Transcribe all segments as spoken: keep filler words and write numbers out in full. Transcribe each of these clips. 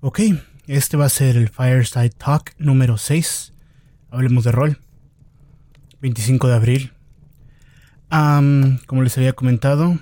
Ok, este va a ser el Fireside Talk número seis. Hablemos de rol. veinticinco de abril. Um, como les había comentado,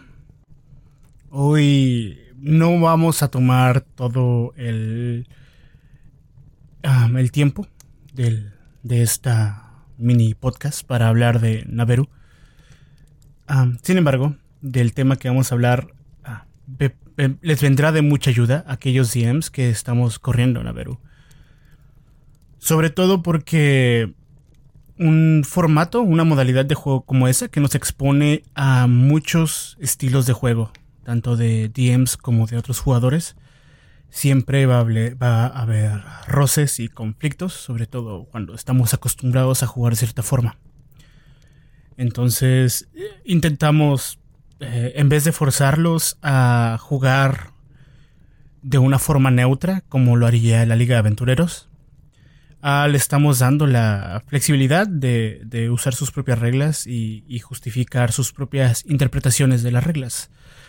hoy no vamos a tomar todo el, um, el tiempo del, de esta mini podcast para hablar de Naveru. Um, sin embargo, del tema que vamos a hablar uh, be, be, les vendrá de mucha ayuda a aquellos D Ms que estamos corriendo en Naveru. Sobre todo porque un formato, una modalidad de juego como esa que nos expone a muchos estilos de juego, tanto de D Ms como de otros jugadores, siempre va a, haber, va a haber roces y conflictos, sobre todo cuando estamos acostumbrados a jugar de cierta forma. Entonces intentamos, eh, en vez de forzarlos a jugar de una forma neutra, como lo haría la Liga de Aventureros, Uh, le estamos dando la flexibilidad de, de usar sus propias reglas y, y justificar sus propias interpretaciones de las reglas.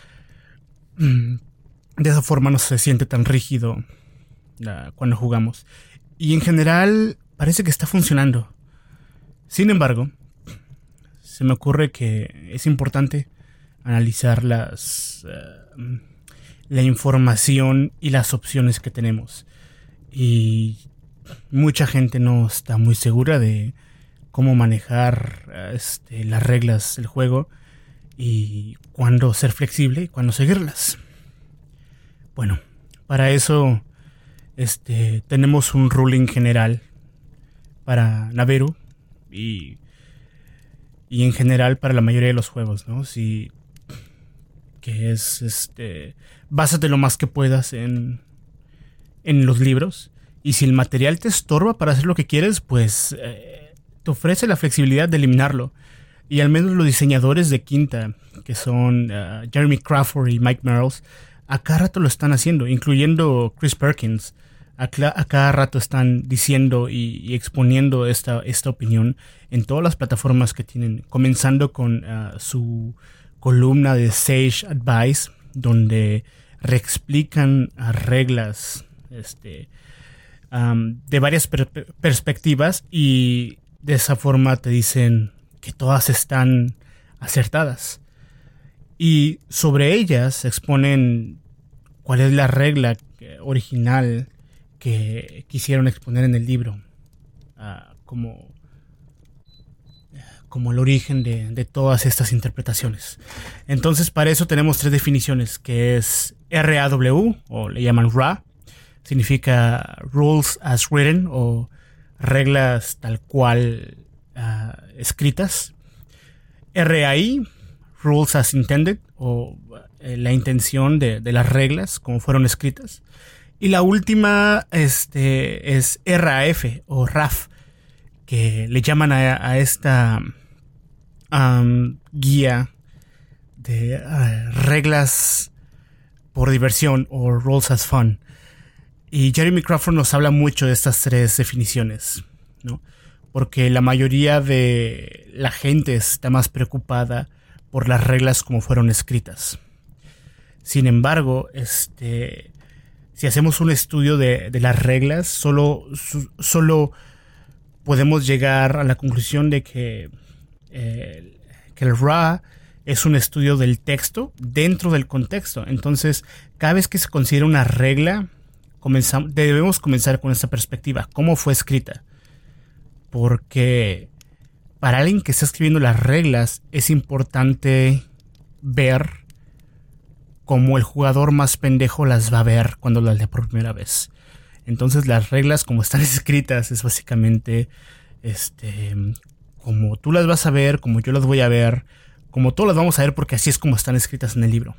De esa forma no se siente tan rígido uh, cuando jugamos. Y en general parece que está funcionando. Sin embargo, se me ocurre que es importante analizar las, uh, la información y las opciones que tenemos. Y mucha gente no está muy segura de cómo manejar este, las reglas del juego y cuándo ser flexible y cuándo seguirlas. Bueno, para eso este, tenemos un ruling general para Naveru y, y en general para la mayoría de los juegos, ¿no? Si, que es este, básate lo más que puedas en, en los libros. Y si el material te estorba para hacer lo que quieres, pues eh, te ofrece la flexibilidad de eliminarlo. Y al menos los diseñadores de Quinta, que son uh, Jeremy Crawford y Mike Mearls, a cada rato lo están haciendo, incluyendo Chris Perkins. A, cl- a cada rato están diciendo y, y exponiendo esta, esta opinión en todas las plataformas que tienen, comenzando con uh, su columna de Sage Advice, donde reexplican uh, reglas este Um, de varias per- perspectivas y de esa forma te dicen que todas están acertadas y sobre ellas exponen cuál es la regla original que quisieron exponer en el libro uh, como, como el origen de, de todas estas interpretaciones. Entonces para eso tenemos tres definiciones, que es R A W o le llaman R A. Significa Rules as Written o reglas tal cual uh, escritas. R A I, Rules as Intended o eh, la intención de, de las reglas como fueron escritas. Y la última este, es R A F o R A F, que le llaman a, a esta um, guía de uh, reglas por diversión o Rules as Fun. Y Jeremy Crawford nos habla mucho de estas tres definiciones, ¿no? Porque la mayoría de la gente está más preocupada por las reglas como fueron escritas. Sin embargo, este, si hacemos un estudio de, de las reglas, solo, su, solo podemos llegar a la conclusión de que, eh, que el R A es un estudio del texto dentro del contexto. Entonces, cada vez que se considera una regla, Comenzamos, debemos comenzar con esta perspectiva. ¿Cómo fue escrita? Porque para alguien que está escribiendo las reglas es importante ver cómo el jugador más pendejo las va a ver cuando las lea por primera vez. Entonces las reglas como están escritas es básicamente este, como tú las vas a ver, como yo las voy a ver, como todos las vamos a ver porque así es como están escritas en el libro.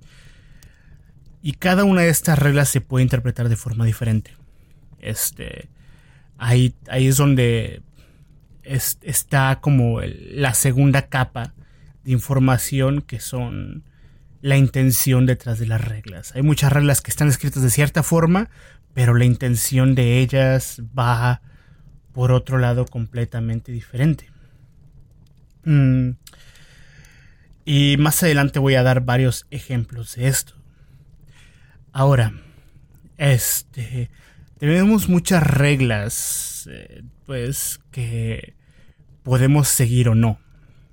Y cada una de estas reglas se puede interpretar de forma diferente. Este, ahí, ahí es donde es, está como el, la segunda capa de información, que son la intención detrás de las reglas. Hay muchas reglas que están escritas de cierta forma, pero la intención de ellas va por otro lado completamente diferente. Mm. Y más adelante voy a dar varios ejemplos de esto. Ahora, este, tenemos muchas reglas, eh, pues, que podemos seguir o no.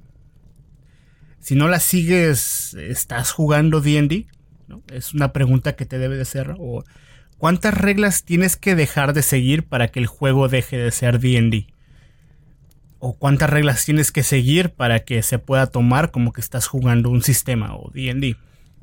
Si no las sigues, ¿estás jugando D and D? ¿No? Es una pregunta que te debe de hacer. O ¿cuántas reglas tienes que dejar de seguir para que el juego deje de ser D and D? O ¿cuántas reglas tienes que seguir para que se pueda tomar como que estás jugando un sistema o D and D?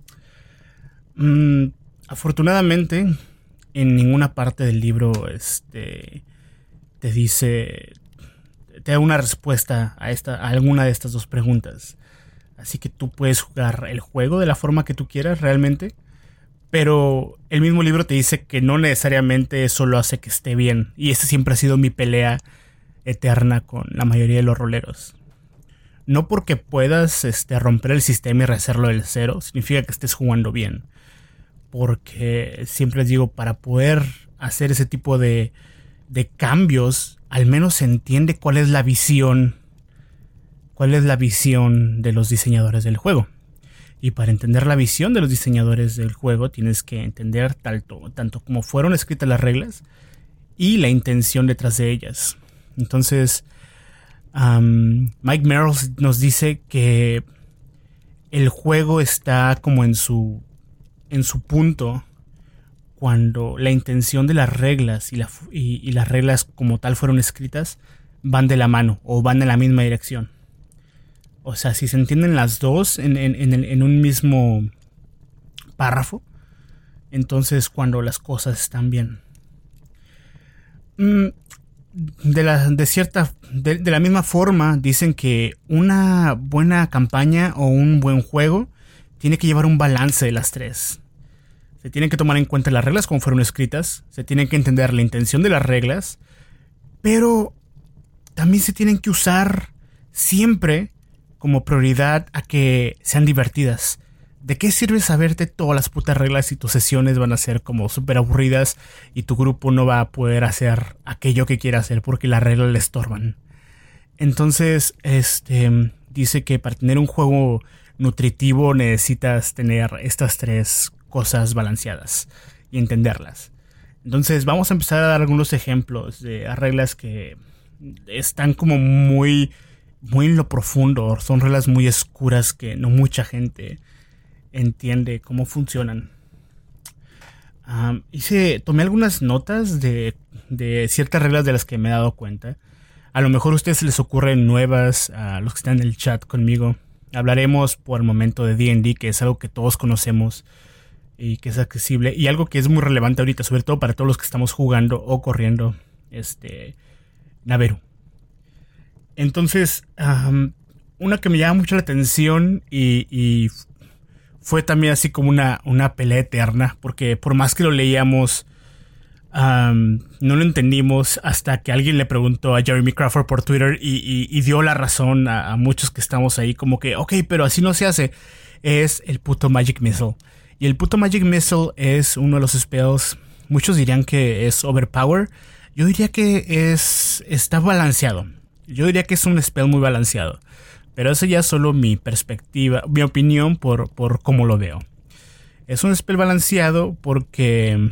Mm, afortunadamente, en ninguna parte del libro este, te dice, te da una respuesta a, esta, a alguna de estas dos preguntas. Así que tú puedes jugar el juego de la forma que tú quieras realmente. Pero el mismo libro te dice que no necesariamente eso lo hace que esté bien. Y esta siempre ha sido mi pelea eterna con la mayoría de los roleros. No porque puedas este, romper el sistema y rehacerlo del cero, significa que estés jugando bien. Porque siempre les digo, para poder hacer ese tipo de, de cambios, al menos se entiende cuál es la visión cuál es la visión de los diseñadores del juego. Y para entender la visión de los diseñadores del juego tienes que entender tanto, tanto como fueron escritas las reglas y la intención detrás de ellas. Entonces, um, Mike Merrill nos dice que el juego está como en su, en su punto cuando la intención de las reglas y, la, y, y las reglas como tal fueron escritas van de la mano o van en la misma dirección. O sea, si se entienden las dos en, en, en, en un mismo párrafo, entonces cuando las cosas están bien. De la, de, cierta, de, de la misma forma, dicen que una buena campaña o un buen juego tiene que llevar un balance de las tres. Se tienen que tomar en cuenta las reglas como fueron escritas, se tienen que entender la intención de las reglas, pero también se tienen que usar siempre como prioridad a que sean divertidas. ¿De qué sirve saberte todas las putas reglas si tus sesiones van a ser como súper aburridas y tu grupo no va a poder hacer aquello que quiere hacer porque las reglas le estorban? Entonces, este dice que para tener un juego nutritivo necesitas tener estas tres cosas balanceadas y entenderlas. Entonces, vamos a empezar a dar algunos ejemplos de reglas que están como muy... muy en lo profundo, son reglas muy oscuras que no mucha gente entiende cómo funcionan. Um, hice, tomé algunas notas de, de ciertas reglas de las que me he dado cuenta. A lo mejor a ustedes les ocurren nuevas, a los que están en el chat conmigo. Hablaremos por el momento de D and D, que es algo que todos conocemos y que es accesible, y algo que es muy relevante ahorita, sobre todo para todos los que estamos jugando o corriendo este Naveru. Entonces, um, una que me llama mucho la atención y, y fue también así como una, una pelea eterna, porque por más que lo leíamos, um, no lo entendimos hasta que alguien le preguntó a Jeremy Crawford por Twitter y, y, y dio la razón a, a muchos que estamos ahí, como que, ok, pero así no se hace. Es el puto Magic Missile. Y el puto Magic Missile es uno de los spells, muchos dirían que es overpower. Yo diría que es está balanceado. Yo diría que es un spell muy balanceado. Pero eso ya es solo mi perspectiva, mi opinión por, por cómo lo veo. Es un spell balanceado porque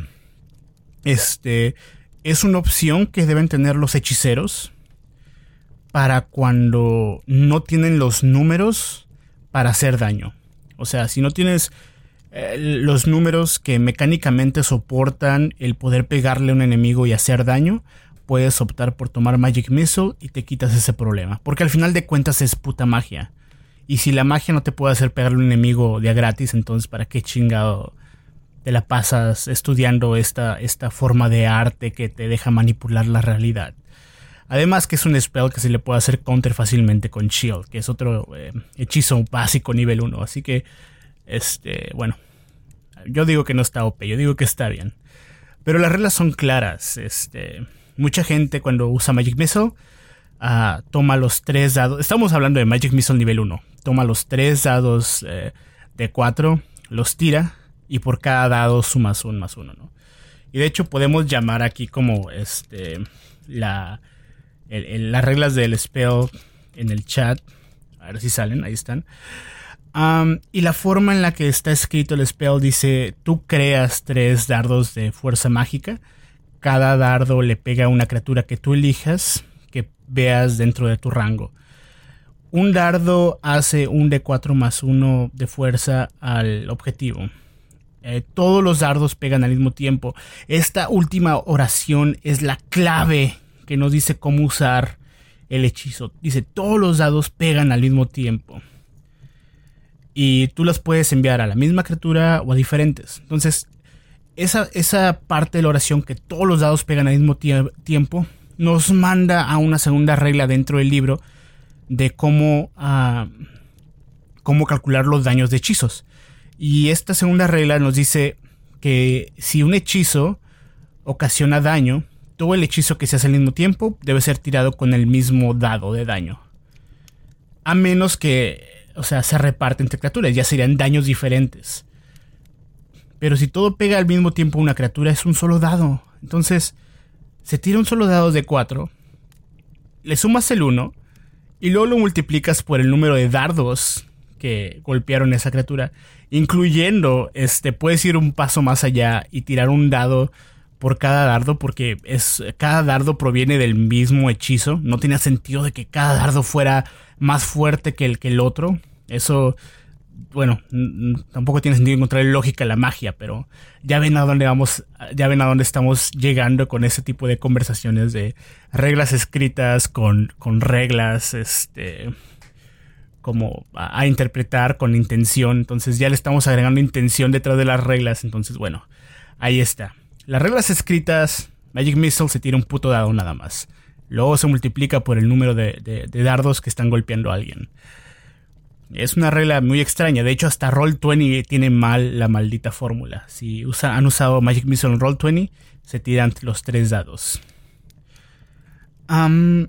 este, es una opción que deben tener los hechiceros para cuando no tienen los números para hacer daño. O sea, si no tienes eh, los números que mecánicamente soportan el poder pegarle a un enemigo y hacer daño, puedes optar por tomar Magic Missile y te quitas ese problema. Porque al final de cuentas es puta magia. Y si la magia no te puede hacer pegarle a un enemigo de a gratis, entonces ¿para qué chingado te la pasas estudiando esta, esta forma de arte que te deja manipular la realidad? Además que es un spell que se le puede hacer counter fácilmente con Shield, que es otro eh, hechizo básico nivel uno. Así que, este, bueno, yo digo que no está O P, yo digo que está bien. Pero las reglas son claras. Este, mucha gente cuando usa Magic Missile uh, toma los tres dados. Estamos hablando de Magic Missile nivel uno. Toma los tres dados eh, de cuatro, los tira y por cada dado sumas un más uno, ¿no? Y de hecho podemos llamar aquí como este la... El, el, las reglas del spell en el chat. A ver si salen, ahí están. Um, y la forma en la que está escrito el spell dice: tú creas tres dardos de fuerza mágica. Cada dardo le pega a una criatura que tú elijas, que veas dentro de tu rango. Un dardo hace un D cuatro más uno de fuerza al objetivo. Eh, todos los dardos pegan al mismo tiempo. Esta última oración es la clave que nos dice cómo usar el hechizo. Dice: todos los dados pegan al mismo tiempo. Y tú las puedes enviar a la misma criatura o a diferentes. Entonces, esa, esa parte de la oración, que todos los dados pegan al mismo tie- tiempo, nos manda a una segunda regla dentro del libro de cómo, uh, cómo calcular los daños de hechizos. Y esta segunda regla nos dice que si un hechizo ocasiona daño, todo el hechizo que se hace al mismo tiempo debe ser tirado con el mismo dado de daño. A menos que, o sea, se reparte entre criaturas, ya serían daños diferentes. Pero si todo pega al mismo tiempo a una criatura, es un solo dado. Entonces, se tira un solo dado de cuatro, le sumas el uno y luego lo multiplicas por el número de dardos que golpearon a esa criatura. Incluyendo, este, puedes ir un paso más allá y tirar un dado por cada dardo, porque es, cada dardo proviene del mismo hechizo. No tenía sentido de que cada dardo fuera más fuerte que el, que el otro. Eso, bueno, n- tampoco tiene sentido encontrar lógica en la magia, pero ya ven a dónde vamos, ya ven a dónde estamos llegando con ese tipo de conversaciones de reglas escritas con, con reglas, este, como a, a interpretar con intención. Entonces ya le estamos agregando intención detrás de las reglas. Entonces, bueno, ahí está. Las reglas escritas, Magic Missile se tira un puto dado nada más. Luego se multiplica por el número de, de, de dardos que están golpeando a alguien. Es una regla muy extraña. De hecho, hasta Roll veinte tiene mal la maldita fórmula. Si usa, han usado Magic Missile en Roll veinte, se tiran los tres dados. Um,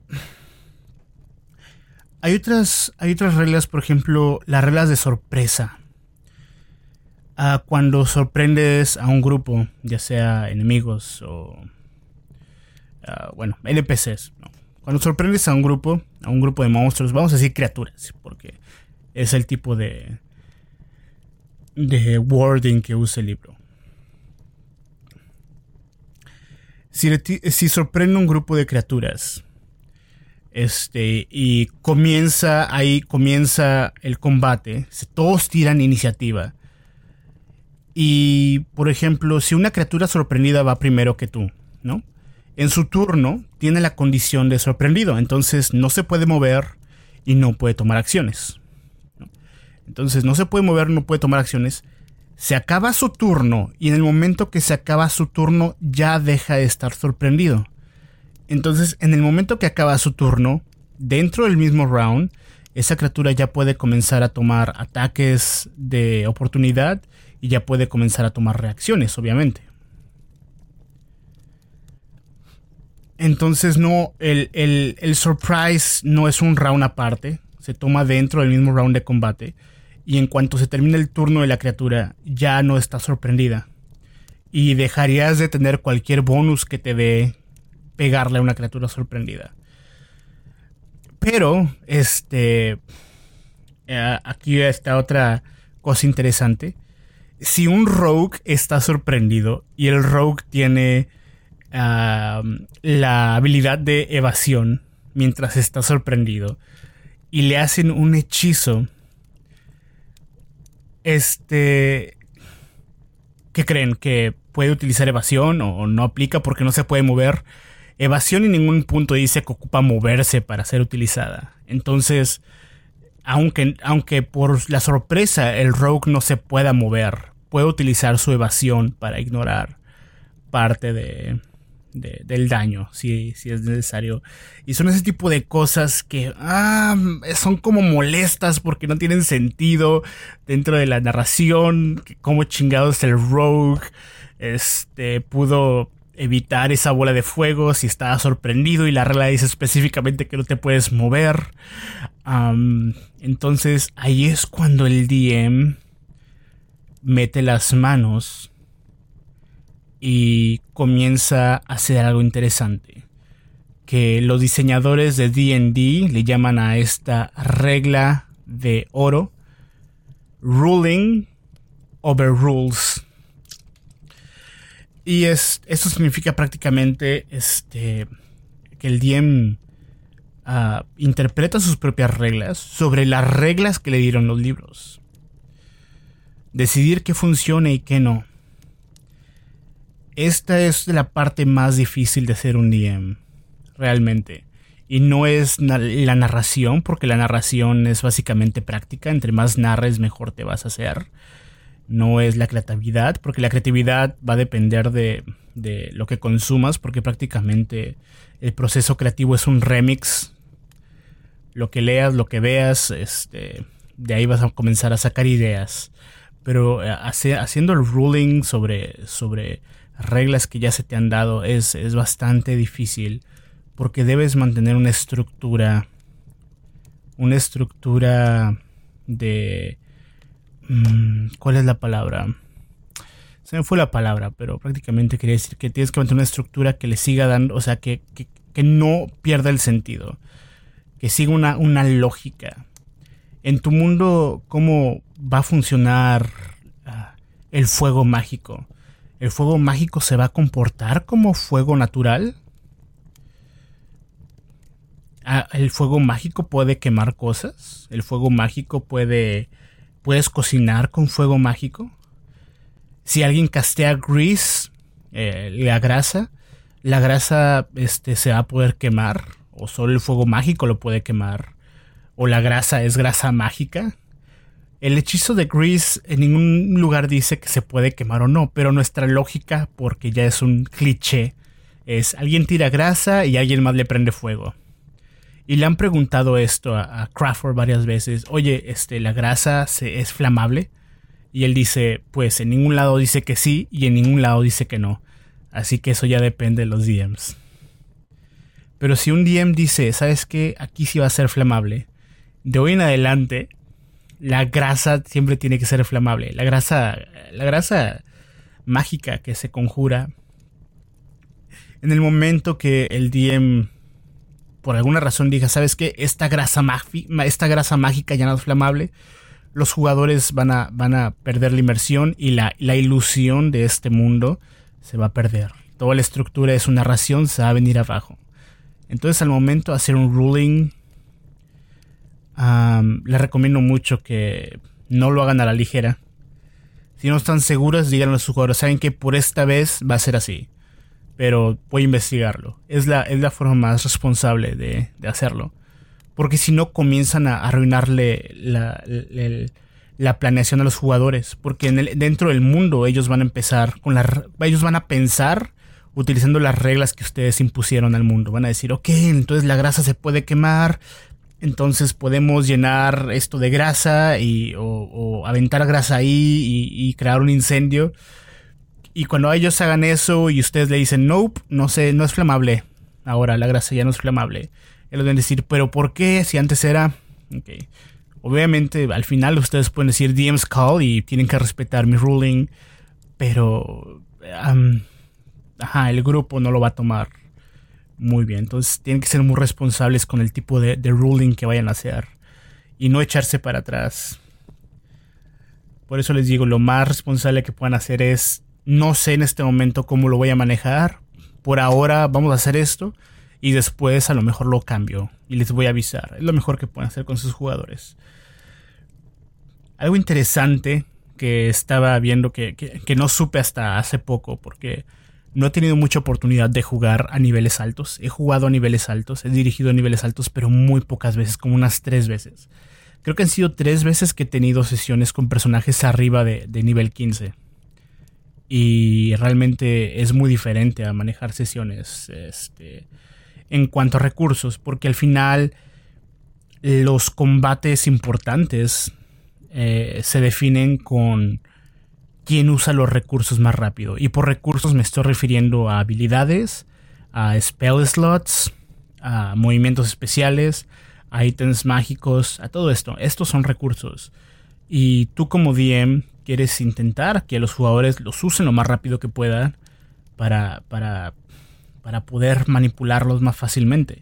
hay, otras, hay otras reglas, por ejemplo, las reglas de sorpresa. Uh, cuando sorprendes a un grupo, ya sea enemigos o, uh, bueno, N P Cs, ¿no? Cuando sorprendes a un grupo, a un grupo de monstruos, vamos a decir criaturas, porque es el tipo de, de wording que usa el libro. Si, si sorprende un grupo de criaturas, este, y comienza ahí, comienza el combate, todos tiran iniciativa. Y, por ejemplo, si una criatura sorprendida va primero que tú, ¿no? En su turno tiene la condición de sorprendido, entonces no se puede mover y no puede tomar acciones, ¿no? Entonces no se puede mover, no puede tomar acciones. Se acaba su turno y en el momento que se acaba su turno ya deja de estar sorprendido. Entonces, en el momento que acaba su turno, dentro del mismo round, esa criatura ya puede comenzar a tomar ataques de oportunidad y ya puede comenzar a tomar reacciones, obviamente. Entonces no, el, el, el surprise no es un round aparte, se toma dentro del mismo round de combate y en cuanto se termina el turno de la criatura ya no está sorprendida y dejarías de tener cualquier bonus que te dé pegarle a una criatura sorprendida. Pero, este, eh, aquí está otra cosa interesante. Si un rogue está sorprendido y el rogue tiene uh, la habilidad de evasión mientras está sorprendido y le hacen un hechizo, este, ¿qué creen? ¿Que puede utilizar evasión o no aplica porque no se puede mover? Evasión en ningún punto dice que ocupa moverse para ser utilizada. Entonces, Aunque, aunque por la sorpresa el rogue no se pueda mover, puede utilizar su evasión para ignorar parte de, de, del daño, si, si es necesario. Y son ese tipo de cosas que ah, son como molestas porque no tienen sentido dentro de la narración. Como chingados el rogue este, pudo evitar esa bola de fuego si estaba sorprendido y la regla dice específicamente que no te puedes mover. Um, entonces ahí es cuando el D M mete las manos y comienza a hacer algo interesante, que los diseñadores de D and D le llaman a esta regla de oro, Ruling over rules. Y es, esto significa prácticamente este, que el D M uh, interpreta sus propias reglas sobre las reglas que le dieron los libros. Decidir qué funciona y qué no. Esta es la parte más difícil de ser un D M, realmente. Y no es na- la narración, porque la narración es básicamente práctica. Entre más narres, mejor te vas a hacer. No es la creatividad, porque la creatividad va a depender de, de lo que consumas, porque prácticamente el proceso creativo es un remix. Lo que leas, lo que veas, este, de ahí vas a comenzar a sacar ideas. Pero hace, haciendo el ruling sobre, sobre reglas que ya se te han dado es, es bastante difícil, porque debes mantener una estructura, una estructura de... ¿Cuál es la palabra? Se me fue la palabra, pero prácticamente quería decir que tienes que mantener una estructura que le siga dando, o sea, que, que, que no pierda el sentido, que siga una, una lógica. En tu mundo, ¿cómo va a funcionar uh, el fuego mágico? ¿El fuego mágico se va a comportar como fuego natural? Uh, ¿El fuego mágico puede quemar cosas? ¿El fuego mágico puede... ¿Puedes cocinar con fuego mágico? Si alguien castea grease, eh, la grasa, la grasa este, se va a poder quemar. O solo el fuego mágico lo puede quemar. O la grasa es grasa mágica. El hechizo de grease en ningún lugar dice que se puede quemar o no. Pero nuestra lógica, porque ya es un cliché, es alguien tira grasa y alguien más le prende fuego. Y le han preguntado esto a, a Crawford varias veces. Oye, este, ¿la grasa se, es flamable? Y él dice, pues en ningún lado dice que sí y en ningún lado dice que no. Así que eso ya depende de los D Ms. Pero si un D M dice, ¿sabes qué? Aquí sí va a ser flamable. De hoy en adelante, la grasa siempre tiene que ser flamable. La grasa, la grasa mágica que se conjura. En el momento que el D M... por alguna razón diga, ¿sabes qué? Esta grasa, magi- esta grasa mágica ya no es flamable, los jugadores van a, van a perder la inmersión y la, la ilusión de este mundo se va a perder. Toda la estructura de su narración se va a venir abajo. Entonces, al momento de hacer un ruling, um, les recomiendo mucho que no lo hagan a la ligera. Si no están seguros, díganle a sus jugadores, saben que por esta vez va a ser así. Pero voy a investigarlo. Es la, es la forma más responsable de, de hacerlo. Porque si no, comienzan a arruinarle la, la, la planeación a los jugadores. Porque en el, dentro del mundo ellos van a empezar con la, ellos van a pensar utilizando las reglas que ustedes impusieron al mundo. Van a decir, ok, entonces la grasa se puede quemar. Entonces podemos llenar esto de grasa y, o, o aventar grasa ahí y, y crear un incendio. Y cuando ellos hagan eso y ustedes le dicen, nope, no sé, no es flamable. Ahora la grasa ya no es flamable. Ellos van a decir, ¿pero por qué? Si antes era... Okay. Obviamente, al final ustedes pueden decir D M's call y tienen que respetar mi ruling. Pero... Um, ajá, el grupo no lo va a tomar muy bien. Entonces tienen que ser muy responsables con el tipo de, de ruling que vayan a hacer. Y no echarse para atrás. Por eso les digo, lo más responsable que puedan hacer es... No sé en este momento cómo lo voy a manejar. Por ahora vamos a hacer esto. Y después a lo mejor lo cambio. Y les voy a avisar. Es lo mejor que pueden hacer con sus jugadores. Algo interesante que estaba viendo que, que, que no supe hasta hace poco. Porque no he tenido mucha oportunidad de jugar a niveles altos. He jugado a niveles altos. He dirigido a niveles altos. Pero muy pocas veces. Como unas tres veces. Creo que han sido tres veces que he tenido sesiones con personajes arriba de, de nivel quince. Y realmente es muy diferente a manejar sesiones este, en cuanto a recursos, porque al final los combates importantes eh, se definen con quién usa los recursos más rápido. Y por recursos me estoy refiriendo a habilidades, a spell slots, a movimientos especiales, a ítems mágicos, a todo esto. Estos son recursos. Y tú como D M quieres intentar que los jugadores los usen lo más rápido que puedan para, para, para poder manipularlos más fácilmente.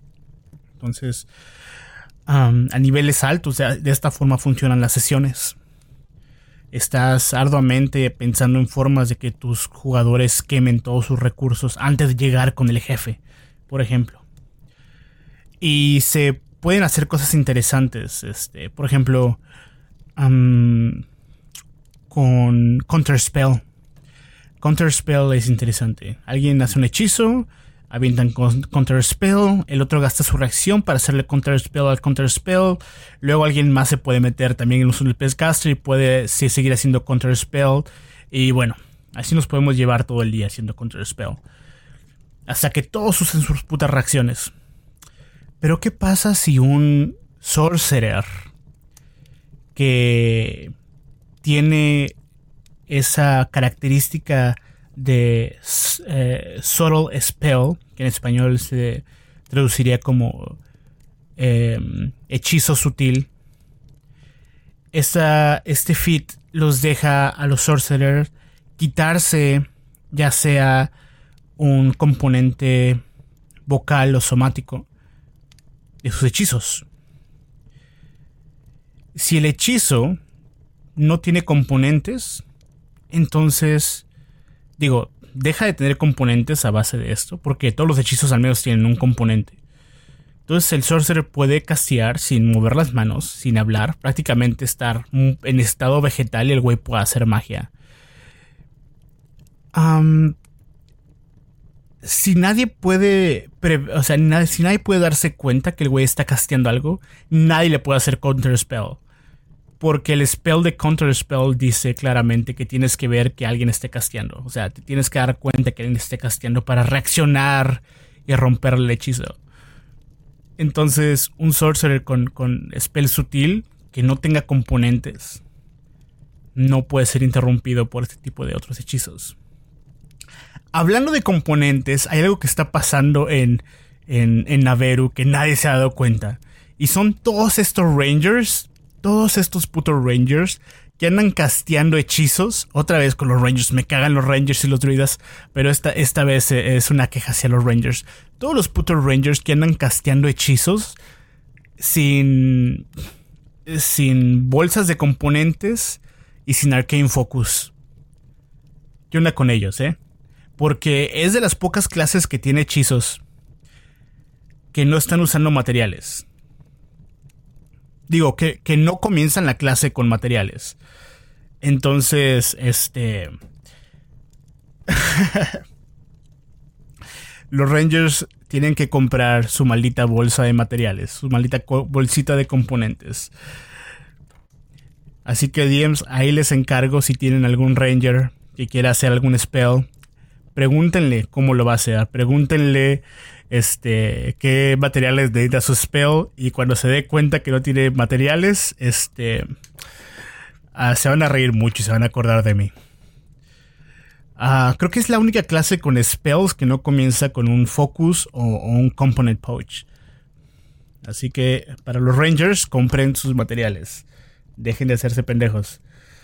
Entonces, um, a niveles altos, de, de esta forma funcionan las sesiones. estás arduamente pensando en formas de que tus jugadores quemen todos sus recursos antes de llegar con el jefe, por ejemplo. Y se pueden hacer cosas interesantes, este, por ejemplo, um, con Counterspell. Counterspell es interesante. Alguien hace un hechizo, avientan Counterspell, el otro gasta su reacción para hacerle Counterspell al Counterspell. Luego alguien más se puede meter también en uso del Spellcaster y puede sí, seguir haciendo Counterspell. Y bueno, así nos podemos llevar todo el día haciendo Counterspell. Hasta que todos usen sus putas reacciones. Pero ¿qué pasa si un Sorcerer que tiene esa característica de eh, Subtle Spell, que en español se traduciría como eh, hechizo sutil, esa, este feat los deja a los Sorcerers quitarse ya sea un componente vocal o somático de sus hechizos. Si el hechizo no tiene componentes, entonces, digo, deja de tener componentes a base de esto, porque todos los hechizos al menos tienen un componente. Entonces el Sorcerer puede castear sin mover las manos, sin hablar, prácticamente estar en estado vegetal y el güey puede hacer magia. Um, si nadie puede, o sea, nadie, si nadie puede darse cuenta que el güey está casteando algo, nadie le puede hacer Counterspell. Porque el spell de Counterspell dice claramente que tienes que ver que alguien esté casteando. O sea, te tienes que dar cuenta que alguien esté casteando para reaccionar y romper el hechizo. Entonces, un Sorcerer con, con spell sutil que no tenga componentes no puede ser interrumpido por este tipo de otros hechizos. Hablando de componentes, hay algo que está pasando en, en, en Naveru que nadie se ha dado cuenta. Y son todos estos Rangers... Todos estos putos Rangers que andan casteando hechizos. Otra vez con los Rangers. Me cagan los Rangers y los druidas. Pero esta, esta vez es una queja hacia los Rangers. Todos los putos Rangers que andan casteando hechizos sin, sin bolsas de componentes y sin Arcane Focus. ¿Qué onda con ellos, eh? Porque es de las pocas clases que tiene hechizos que no están usando materiales. Digo, que, que no comienzan la clase con materiales. Entonces, este... los Rangers tienen que comprar su maldita bolsa de materiales. Su maldita bolsita de componentes. Así que D Ms, ahí les encargo si tienen algún Ranger que quiera hacer algún spell. Pregúntenle cómo lo va a hacer. Pregúntenle... Este, qué materiales necesita su spell. Y cuando se dé cuenta que no tiene materiales, este, uh, se van a reír mucho y se van a acordar de mí. Uh, creo que es la única clase con spells que no comienza con un focus o, o un component pouch. Así que para los Rangers, compren sus materiales. Dejen de hacerse pendejos.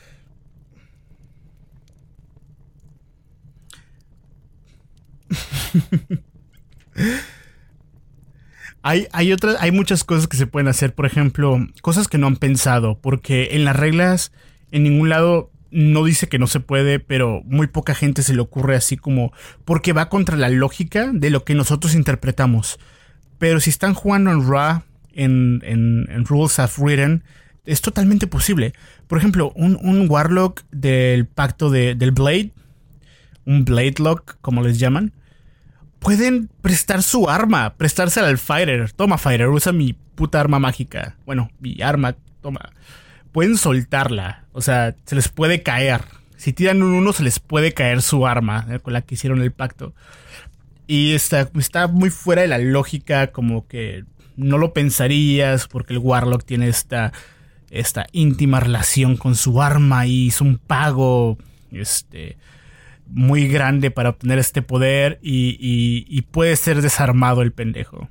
Hay, hay, otras, hay muchas cosas que se pueden hacer. Por ejemplo, cosas que no han pensado. Porque en las reglas, en ningún lado no dice que no se puede. Pero muy poca gente se le ocurre así como... Porque va contra la lógica de lo que nosotros interpretamos. Pero si están jugando en Ra, en, en, en Rules as Written, es totalmente posible. Por ejemplo, un, un Warlock del pacto de, del Blade, un Blade Lock, como les llaman, pueden prestar su arma, prestársela al Fighter. Toma, Fighter, usa mi puta arma mágica. Bueno, mi arma, toma. Pueden soltarla, o sea, se les puede caer. Si tiran un uno, se les puede caer su arma, eh, con la que hicieron el pacto. Y está, está muy fuera de la lógica, como que no lo pensarías, porque el Warlock tiene esta, esta íntima relación con su arma y hizo un pago este, muy grande para obtener este poder y, y, y puede ser desarmado el pendejo.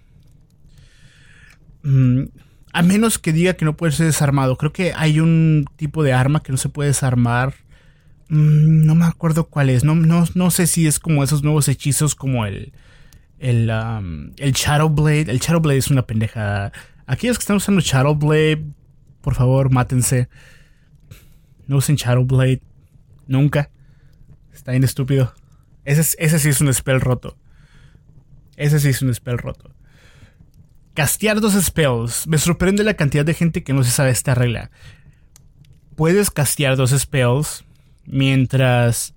Mm, a menos que diga que no puede ser desarmado. Creo que hay un tipo de arma que no se puede desarmar. Mm, no me acuerdo cuál es. No, no, no sé si es como esos nuevos hechizos como el... El, um, el Shadowblade. El Shadowblade es una pendejada. Aquellos que están usando Shadowblade, por favor, mátense. No usen Shadow Blade. Nunca. Está bien estúpido. Ese, ese sí es un spell roto. Ese sí es un spell roto. Castear dos spells. Me sorprende la cantidad de gente que no se sabe esta regla. Puedes castear dos spells mientras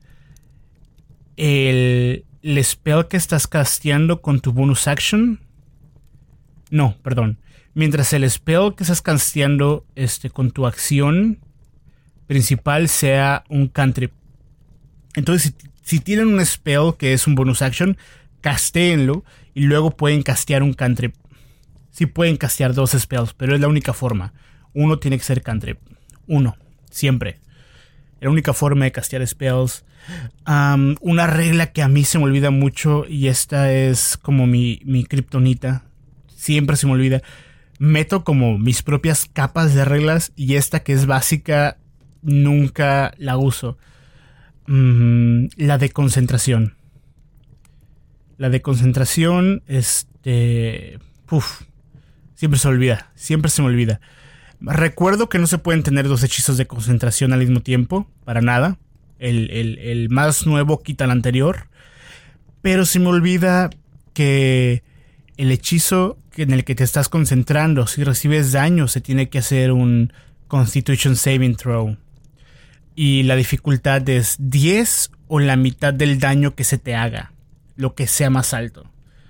el, el spell que estás casteando con tu bonus action. No, perdón. Mientras el spell que estás casteando este, con tu acción principal sea un cantrip. Entonces, si, si tienen un spell que es un bonus action, castéenlo y luego pueden castear un cantrip. Sí pueden castear dos spells, pero es la única forma. Uno tiene que ser cantrip. Uno, siempre. La única forma de castear spells. Um, una regla que a mí se me olvida mucho, y esta es como mi, mi kriptonita. Siempre se me olvida. Meto como mis propias capas de reglas, y esta que es básica nunca la uso. Mm, la de concentración. La de concentración, este... Uf, siempre se olvida, siempre se me olvida. Recuerdo que no se pueden tener dos hechizos de concentración al mismo tiempo, para nada. El, el, el más nuevo quita el anterior. Pero se me olvida que el hechizo en el que te estás concentrando, si recibes daño, se tiene que hacer un Constitution Saving Throw. Y la dificultad es diez o la mitad del daño que se te haga, lo que sea más alto.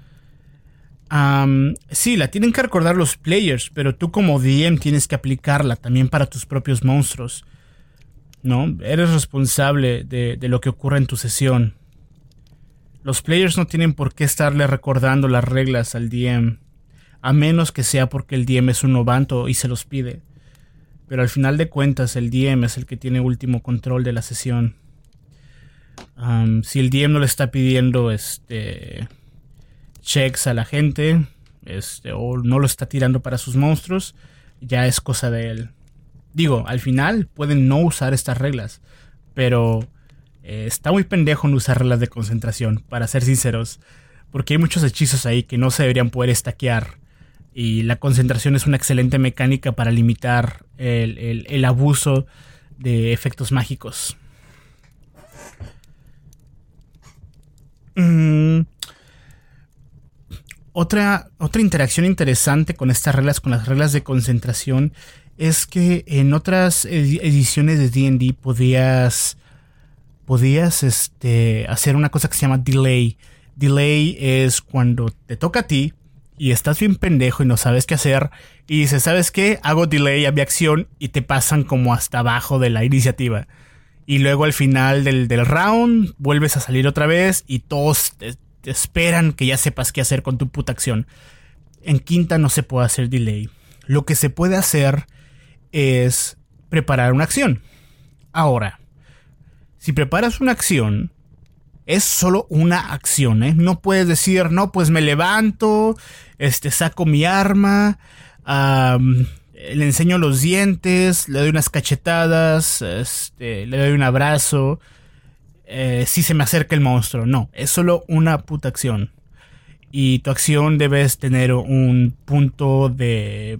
Um, sí, la tienen que recordar los players, pero tú como D M tienes que aplicarla también para tus propios monstruos, ¿no? Eres responsable de, de lo que ocurre en tu sesión. Los players no tienen por qué estarle recordando las reglas al D M, a menos que sea porque el D M es un novato y se los pide. Pero al final de cuentas el D M es el que tiene último control de la sesión. Um, si el D M no le está pidiendo este checks a la gente, este, o no lo está tirando para sus monstruos, ya es cosa de él. Digo, al final pueden no usar estas reglas, pero eh, está muy pendejo no usar reglas de concentración, para ser sinceros, porque hay muchos hechizos ahí que no se deberían poder stackear, y la concentración es una excelente mecánica para limitar el, el, el abuso de efectos mágicos. Mm. Otra, otra interacción interesante con estas reglas, con las reglas de concentración, es que en otras ediciones de D and D podías, podías este, hacer una cosa que se llama delay. Delay es cuando te toca a ti y estás bien pendejo y no sabes qué hacer, y dices, ¿sabes qué? Hago delay a mi acción, y te pasan como hasta abajo de la iniciativa. Y luego al final del, del round vuelves a salir otra vez y todos te, te esperan que ya sepas qué hacer con tu puta acción. En quinta no se puede hacer delay. Lo que se puede hacer es preparar una acción. Ahora, si preparas una acción, es solo una acción, ¿eh? No puedes decir, no, pues me levanto, este, saco mi arma, um, le enseño los dientes, le doy unas cachetadas, este, le doy un abrazo, eh, si se me acerca el monstruo. No, es solo una puta acción. Y tu acción debes tener un punto de,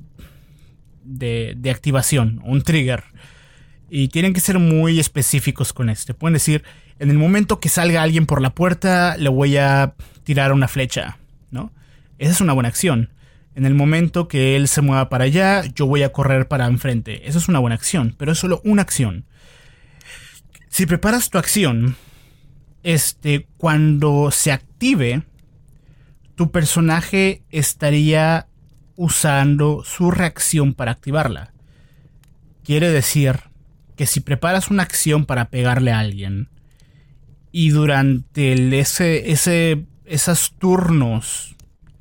de, de activación, un trigger. Y tienen que ser muy específicos con esto. Pueden decir, en el momento que salga alguien por la puerta, le voy a tirar una flecha, ¿no? Esa es una buena acción. En el momento que él se mueva para allá, yo voy a correr para enfrente. Eso es una buena acción, pero es solo una acción. Si preparas tu acción, este, cuando se active, tu personaje estaría usando su reacción para activarla. Quiere decir que si preparas una acción para pegarle a alguien y durante el, ese, ese, esos turnos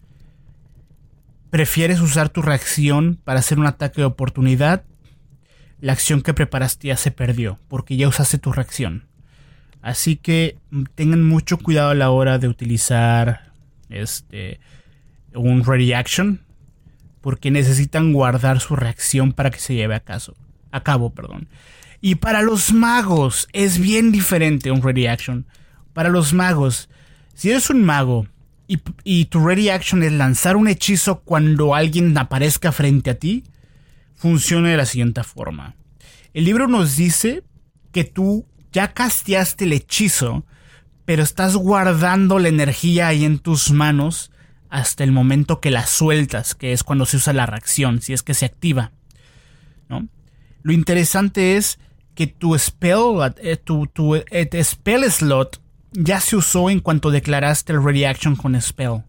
prefieres usar tu reacción para hacer un ataque de oportunidad, la acción que preparaste ya se perdió porque ya usaste tu reacción. Así que tengan mucho cuidado a la hora de utilizar este, un ready action, porque necesitan guardar su reacción para que se lleve a, caso, a cabo. Perdón. Y para los magos es bien diferente un ready action. Para los magos, si eres un mago y, y tu ready action es lanzar un hechizo cuando alguien aparezca frente a ti, funciona de la siguiente forma. El libro nos dice que tú ya casteaste el hechizo, pero estás guardando la energía ahí en tus manos hasta el momento que la sueltas, que es cuando se usa la reacción, si es que se activa, ¿no? Lo interesante es que tu spell, eh, tu, tu eh, spell slot ya se usó en cuanto declaraste el ready action con spell.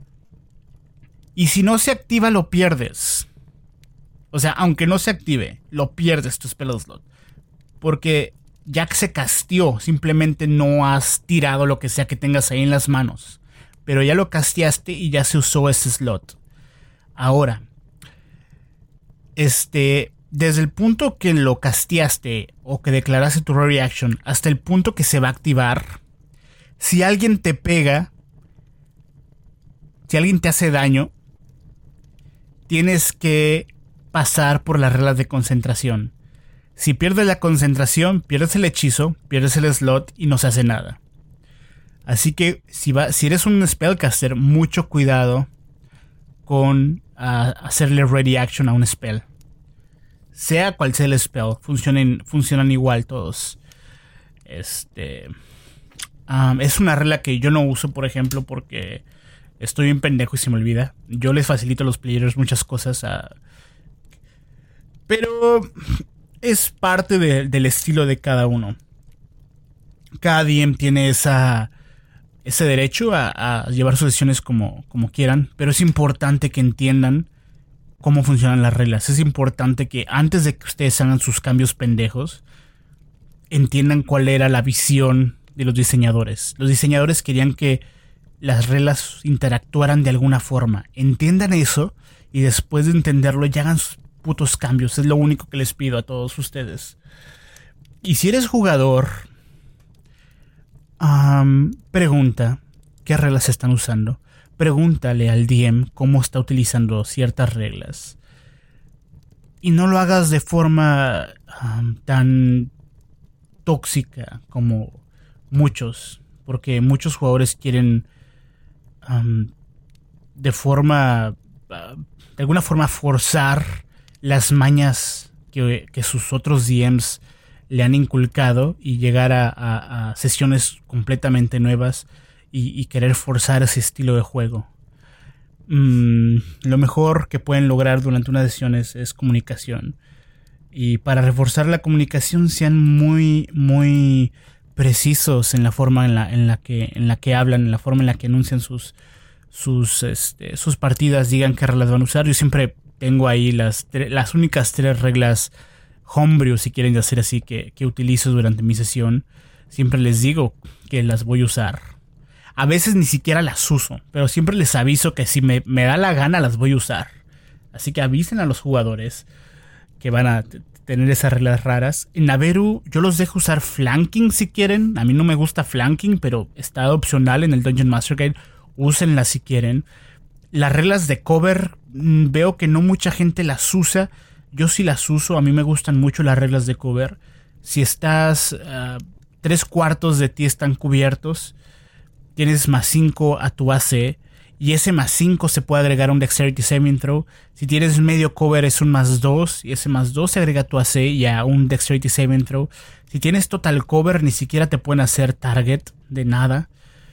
Y si no se activa, lo pierdes. O sea, aunque no se active, lo pierdes tu spell slot. Porque ya que se casteó, simplemente no has tirado lo que sea que tengas ahí en las manos. Pero ya lo casteaste y ya se usó ese slot. Ahora, este, desde el punto que lo casteaste o que declaraste tu ready action hasta el punto que se va a activar, si alguien te pega, si alguien te hace daño, tienes que pasar por las reglas de concentración. Si pierdes la concentración, pierdes el hechizo, pierdes el slot y no se hace nada. Así que si, va, si eres un spellcaster, mucho cuidado con uh, hacerle ready action a un spell. Sea cual sea el spell, funcionen, funcionan igual todos. Este, um, es una regla que yo no uso, por ejemplo, porque estoy bien pendejo y se me olvida. Yo les facilito a los players muchas cosas. Uh, pero es parte de, del estilo de cada uno. Cada D M tiene esa... ese derecho a, a llevar sus decisiones como, como quieran, pero es importante que entiendan cómo funcionan las reglas. Es importante que antes de que ustedes hagan sus cambios pendejos, entiendan cuál era la visión de los diseñadores. Los diseñadores querían que las reglas interactuaran de alguna forma. Entiendan eso y después de entenderlo ya hagan sus putos cambios. Es lo único que les pido a todos ustedes. Y si eres jugador... Um, pregunta qué reglas están usando. Pregúntale al D M cómo está utilizando ciertas reglas. Y no lo hagas de forma um, tan tóxica como muchos. Porque muchos jugadores quieren um, de forma... Uh, de alguna forma forzar las mañas que, que sus otros D Ms le han inculcado y llegar a, a, a sesiones completamente nuevas y, y querer forzar ese estilo de juego. Mm, lo mejor que pueden lograr durante una sesión es, es comunicación. Y para reforzar la comunicación sean muy, muy precisos en la forma en la, en la, que, en la que hablan, en la forma en la que anuncian sus, sus, este, sus partidas, digan qué reglas van a usar. Yo siempre tengo ahí las, las únicas tres reglas homebrew, si quieren hacer así, que, que utilizo durante mi sesión. Siempre les digo que las voy a usar. A veces ni siquiera las uso, pero siempre les aviso que si me, me da la gana las voy a usar. Así que avisen a los jugadores que van a t- tener esas reglas raras. En Naveru yo los dejo usar flanking si quieren. A mí no me gusta flanking, pero está opcional en el Dungeon Master Guide. Úsenla si quieren. Las reglas de cover, mmm, veo que no mucha gente las usa. Yo sí las uso, a mí me gustan mucho las reglas de cover. Si estás, uh, tres cuartos de ti están cubiertos, tienes más cinco a tu A C, y ese más cinco se puede agregar a un Dexterity Saving Throw. Si tienes medio cover es un más dos, y ese más dos se agrega a tu A C y a un Dexterity Saving Throw. Si tienes total cover, ni siquiera te pueden hacer target de nada.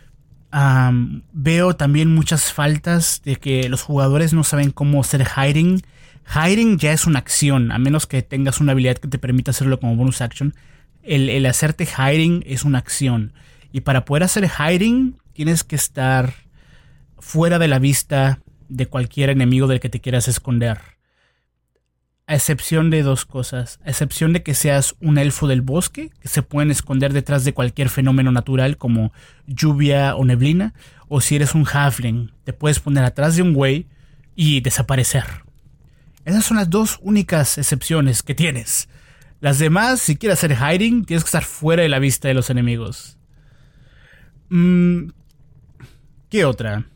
Um, veo también muchas faltas de que los jugadores no saben cómo hacer hiding. Hiding ya es una acción, a menos que tengas una habilidad que te permita hacerlo como bonus action. El, el hacerte hiding es una acción. Y para poder hacer hiding, tienes que estar fuera de la vista de cualquier enemigo del que te quieras esconder. A excepción de dos cosas. A excepción de que seas un elfo del bosque, que se pueden esconder detrás de cualquier fenómeno natural como lluvia o neblina. O si eres un halfling, te puedes poner atrás de un güey y desaparecer. Esas son las dos únicas excepciones que tienes. Las demás, si quieres hacer hiding, tienes que estar fuera de la vista de los enemigos. Mm, ¿Qué otra?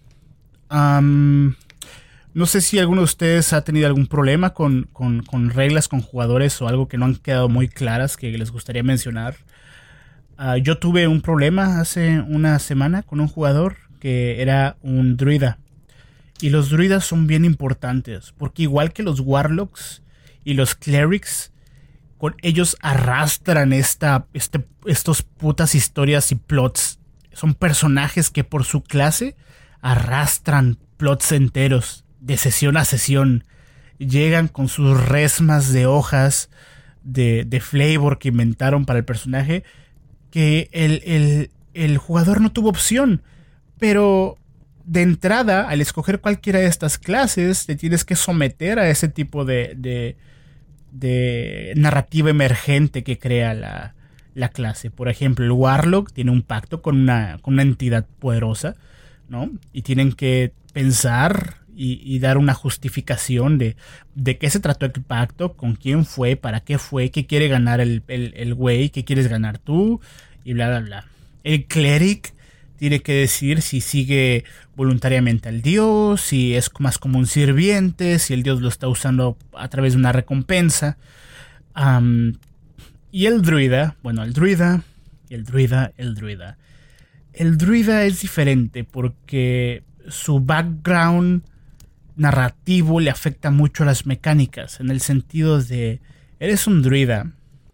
Um, no sé si alguno de ustedes ha tenido algún problema con, con, con reglas, con jugadores o algo que no han quedado muy claras que les gustaría mencionar. Uh, yo tuve un problema hace una semana con un jugador que era un druida. Y los druidas son bien importantes, porque igual que los warlocks y los clerics, con ellos arrastran esta, este, estos putas historias y plots. Son personajes que por su clase arrastran plots enteros de sesión a sesión. Llegan con sus resmas de hojas de, de flavor que inventaron para el personaje, que el, el, el jugador no tuvo opción. Pero de entrada, al escoger cualquiera de estas clases, te tienes que someter a ese tipo de, de, de narrativa emergente que crea la, la clase. Por ejemplo, el Warlock tiene un pacto con una, con una entidad poderosa, ¿no? Y tienen que pensar y, y dar una justificación de, de qué se trató el pacto, con quién fue, para qué fue, qué quiere ganar el, el, el güey, qué quieres ganar tú, y bla, bla, bla. El Cleric tiene que decir si sigue voluntariamente al dios, si es más como un sirviente, si el dios lo está usando a través de una recompensa. Um, y el druida, bueno, el druida, el druida, el druida. El druida es diferente porque su background narrativo le afecta mucho a las mecánicas, en el sentido de, eres un druida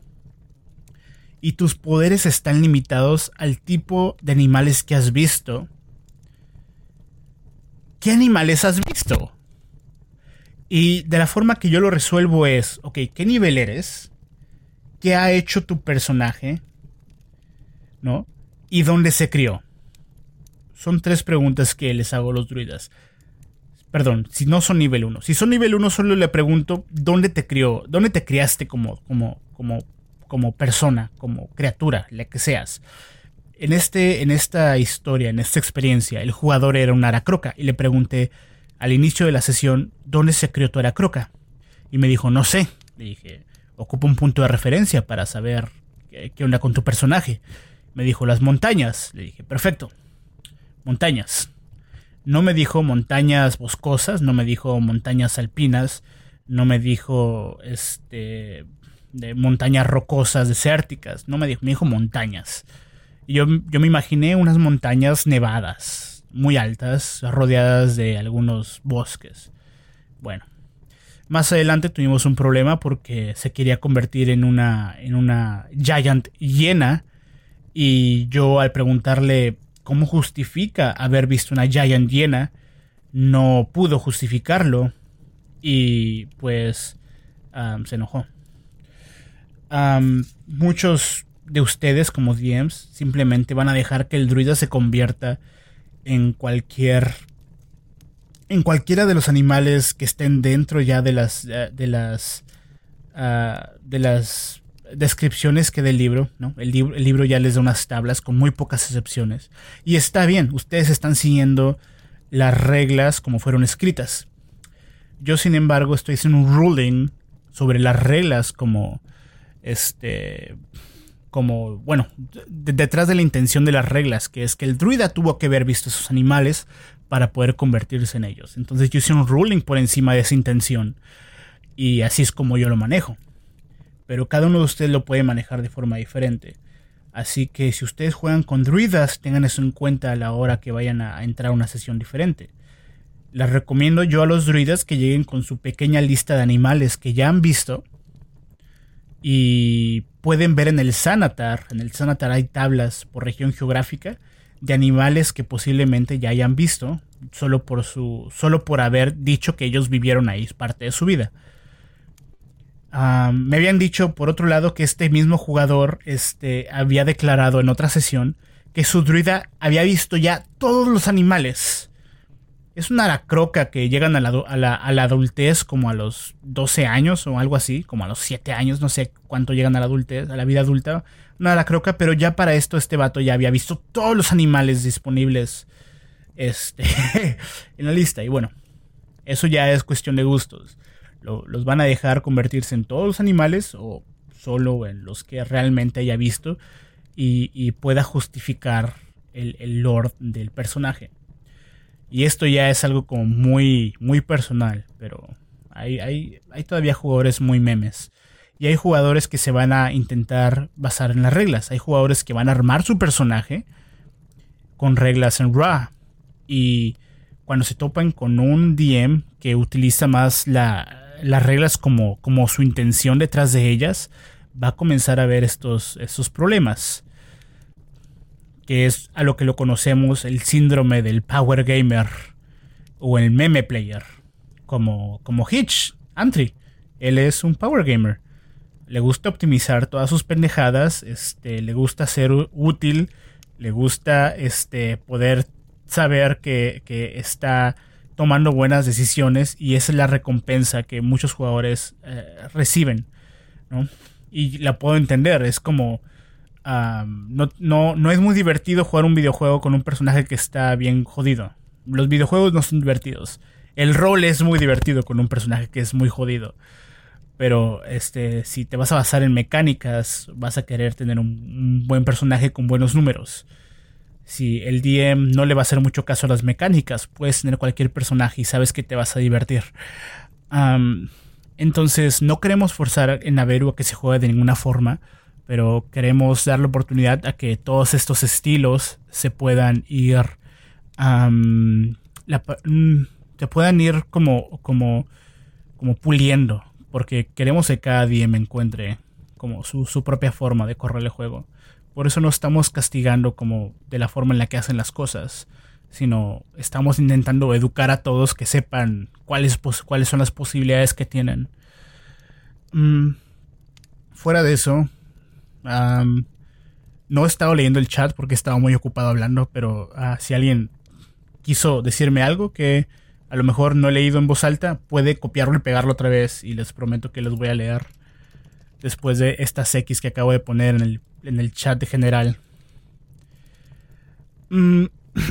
y tus poderes están limitados al tipo de animales que has visto. ¿Qué animales has visto? Y de la forma que yo lo resuelvo es, ok, ¿qué nivel eres? ¿Qué ha hecho tu personaje? ¿No? ¿Y dónde se crió? Son tres preguntas que les hago a los druidas. Perdón, si no son nivel uno. Si son nivel uno, solo le pregunto dónde te crió, dónde te criaste como, como, como, como persona, como criatura, la que seas. En, este, en esta historia, en esta experiencia, el jugador era un aracroca y le pregunté al inicio de la sesión dónde se crió tu aracroca. Y me dijo, no sé. Le dije, ocupa un punto de referencia para saber qué, qué onda con tu personaje. Me dijo, las montañas. Le dije, perfecto. Montañas. No me dijo montañas boscosas, no me dijo montañas alpinas, no me dijo este de montañas rocosas desérticas, no me dijo, me dijo montañas. Y yo, yo me imaginé unas montañas nevadas, muy altas, rodeadas de algunos bosques. Bueno, más adelante tuvimos un problema porque se quería convertir en una, en una giant hiena, y yo al preguntarle cómo justifica haber visto una giant hiena, no pudo justificarlo y pues um, se enojó. Um, muchos de ustedes como D Ms simplemente van a dejar que el druida se convierta en cualquier en cualquiera de los animales que estén dentro ya de las de las uh, de las descripciones que del libro, ¿no? El libro, el libro ya les da unas tablas con muy pocas excepciones. Y está bien, ustedes están siguiendo las reglas como fueron escritas. Yo, sin embargo, estoy haciendo un ruling sobre las reglas como, este, como, bueno, de, detrás de la intención de las reglas, que es que el druida tuvo que haber visto esos animales para poder convertirse en ellos. Entonces yo hice un ruling por encima de esa intención. Y así es como yo lo manejo. Pero cada uno de ustedes lo puede manejar de forma diferente. Así que si ustedes juegan con druidas, tengan eso en cuenta a la hora que vayan a entrar a una sesión diferente. Les recomiendo yo a los druidas que lleguen con su pequeña lista de animales que ya han visto. Y pueden ver en el Xanatar. En el Xanatar hay tablas por región geográfica de animales que posiblemente ya hayan visto. Solo por, su, solo por haber dicho que ellos vivieron ahí parte de su vida. Uh, me habían dicho, por otro lado, que este mismo jugador este, había declarado en otra sesión que su druida había visto ya todos los animales. Es una aracroca que llegan a la, a, la, a la adultez como a los doce años o algo así, como a los siete años, no sé cuánto llegan a la adultez, a la vida adulta. Una aracroca, pero ya para esto este vato ya había visto todos los animales disponibles este, en la lista. Y bueno, eso ya es cuestión de gustos. ¿Los van a dejar convertirse en todos los animales o solo en los que realmente haya visto y, y pueda justificar el, el lore del personaje? Y esto ya es algo como muy, muy personal, pero hay, hay, hay todavía jugadores muy memes. Y hay jugadores que se van a intentar basar en las reglas. Hay jugadores que van a armar su personaje con reglas en Ra. Y cuando se topan con un D M que utiliza más la... las reglas como, como su intención detrás de ellas, va a comenzar a ver estos, estos problemas, que es a lo que lo conocemos el síndrome del power gamer o el meme player, como, como Hitch, Antri. Él es un power gamer. Le gusta optimizar todas sus pendejadas, este, le gusta ser útil, le gusta este, poder saber que, que está tomando buenas decisiones, y esa es la recompensa que muchos jugadores eh, reciben, ¿no? Y la puedo entender, es como um, no, no, no es muy divertido jugar un videojuego con un personaje que está bien jodido. Los videojuegos no son divertidos. El rol es muy divertido con un personaje que es muy jodido. Pero este, si te vas a basar en mecánicas, vas a querer tener un, un buen personaje con buenos números. Si el D M no le va a hacer mucho caso a las mecánicas, puedes tener cualquier personaje y sabes que te vas a divertir. Um, entonces no queremos forzar en Naveru a que se juegue de ninguna forma, pero queremos dar la oportunidad a que todos estos estilos se puedan ir um, la, um, se puedan ir como, como, como puliendo, porque queremos que cada D M encuentre como su, su propia forma de correr el juego. Por eso no estamos castigando como de la forma en la que hacen las cosas, sino estamos intentando educar a todos que sepan cuáles, cuáles son las posibilidades que tienen. Mm, fuera de eso, um, no he estado leyendo el chat porque he estado muy ocupado hablando, pero uh, si alguien quiso decirme algo que a lo mejor no he leído en voz alta, puede copiarlo y pegarlo otra vez, y les prometo que los voy a leer después de estas X que acabo de poner en el, en el chat de general. Mm.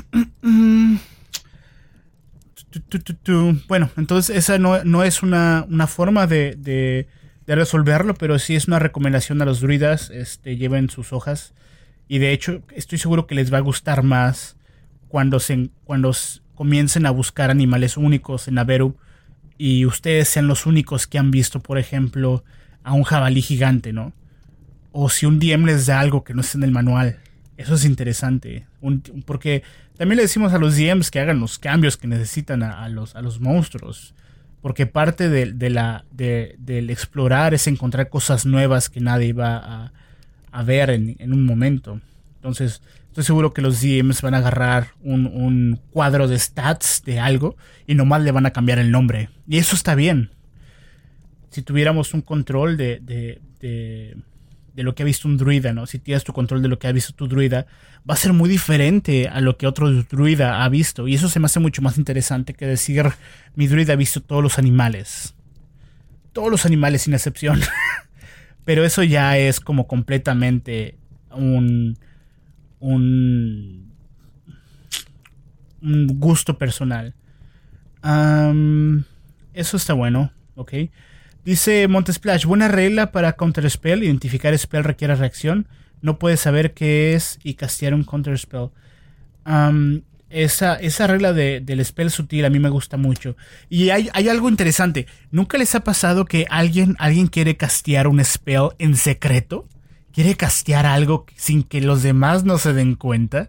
Bueno, entonces esa no, no es una, una forma de, de, de resolverlo, pero sí es una recomendación a los druidas. Este, lleven sus hojas, y de hecho estoy seguro que les va a gustar más cuando, se, cuando comiencen a buscar animales únicos en Naveru y ustedes sean los únicos que han visto, por ejemplo, a un jabalí gigante, ¿no? O si un D M les da algo que no está en el manual. Eso es interesante, un, porque también le decimos a los D Ms que hagan los cambios que necesitan a, a, los, a los monstruos, porque parte de, de la, de, del explorar es encontrar cosas nuevas que nadie va a, a ver en, en un momento. Entonces estoy seguro que los D Ms van a agarrar un, un cuadro de stats de algo y nomás le van a cambiar el nombre, y eso está bien. Si tuviéramos un control de, de, de de lo que ha visto un druida, ¿no? Si tienes tu control de lo que ha visto tu druida, va a ser muy diferente a lo que otro druida ha visto. Y eso se me hace mucho más interesante que decir, mi druida ha visto todos los animales. Todos los animales sin excepción. Pero eso ya es como completamente un, un, un gusto personal. Um, eso está bueno, ¿ok? Dice Montesplash, buena regla para Counterspell. Identificar spell requiere reacción. No puedes saber qué es y castear un Counterspell. Um, esa, esa regla de, del spell sutil a mí me gusta mucho. Y hay, hay algo interesante. ¿Nunca les ha pasado que alguien, alguien quiere castear un spell en secreto? ¿Quiere castear algo sin que los demás no se den cuenta?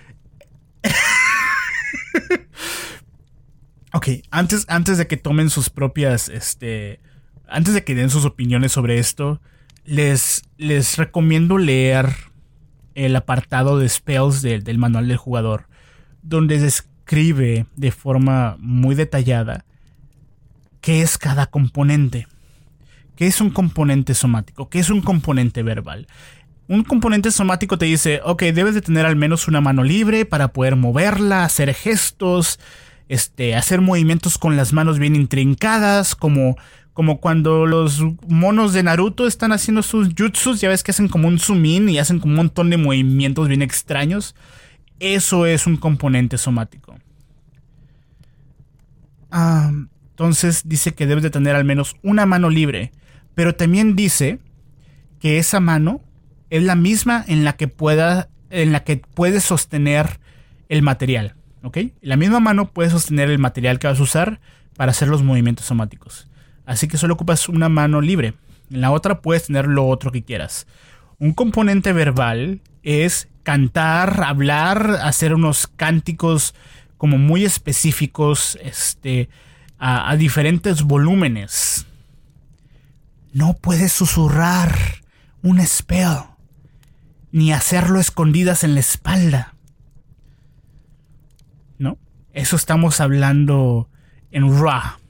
Ok, antes, antes de que tomen sus propias... este Antes de que den sus opiniones sobre esto, les, les recomiendo leer el apartado de spells de, del manual del jugador, donde describe de forma muy detallada qué es cada componente. ¿Qué es un componente somático? ¿Qué es un componente verbal? Un componente somático te dice, ok, debes de tener al menos una mano libre para poder moverla, hacer gestos, este, hacer movimientos con las manos bien intrincadas, como... Como cuando los monos de Naruto están haciendo sus jutsus, ya ves que hacen como un zoom in y hacen como un montón de movimientos bien extraños. Eso es un componente somático. Ah, entonces dice que debes de tener al menos una mano libre. Pero también dice que esa mano es la misma en la que pueda, en la que puedes sostener el material. ¿Ok? La misma mano puede sostener el material que vas a usar para hacer los movimientos somáticos. Así que solo ocupas una mano libre. En la otra puedes tener lo otro que quieras. Un componente verbal es cantar, hablar, hacer unos cánticos como muy específicos, este, a, a diferentes volúmenes. No puedes susurrar. un spell, ni hacerlo escondidas en la espalda. ¿No? Eso estamos hablando en Ra.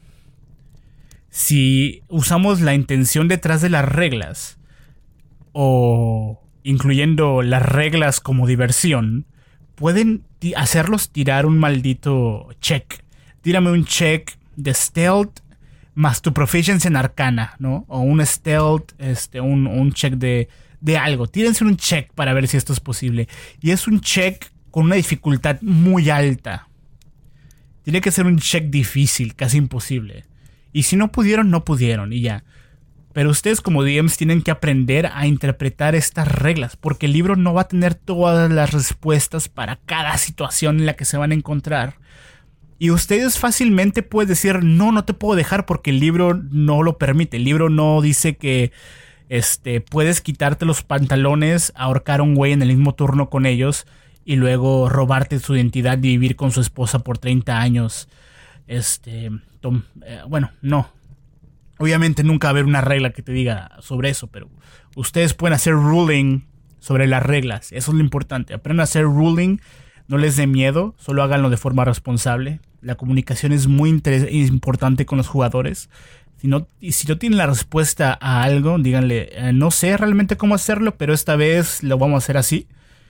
Si usamos la intención detrás de las reglas, o incluyendo las reglas como diversión, pueden t- hacerlos tirar un maldito check. Tírame un check de stealth más tu proficiency en arcana, ¿no? O un stealth, este, un, un check de, de algo. Tírense un check para ver si esto es posible. Y es un check con una dificultad muy alta. Tiene que ser un check difícil, casi imposible. Y si no pudieron, no pudieron y ya. Pero ustedes como D Ms tienen que aprender a interpretar estas reglas, porque el libro no va a tener todas las respuestas para cada situación en la que se van a encontrar. Y ustedes fácilmente pueden decir, no, no te puedo dejar porque el libro no lo permite. El libro no dice que este, puedes quitarte los pantalones, ahorcar a un güey en el mismo turno con ellos y luego robarte su identidad y vivir con su esposa por treinta años. Este, tom, eh, bueno, no. Obviamente nunca va a haber una regla que te diga sobre eso, pero ustedes pueden hacer ruling sobre las reglas. Eso es lo importante. Aprendan a hacer ruling, no les dé miedo, solo háganlo de forma responsable. La comunicación es muy interes- importante con los jugadores. Si no, y si no tienen la respuesta a algo, díganle, eh, no sé realmente cómo hacerlo, pero esta vez lo vamos a hacer así.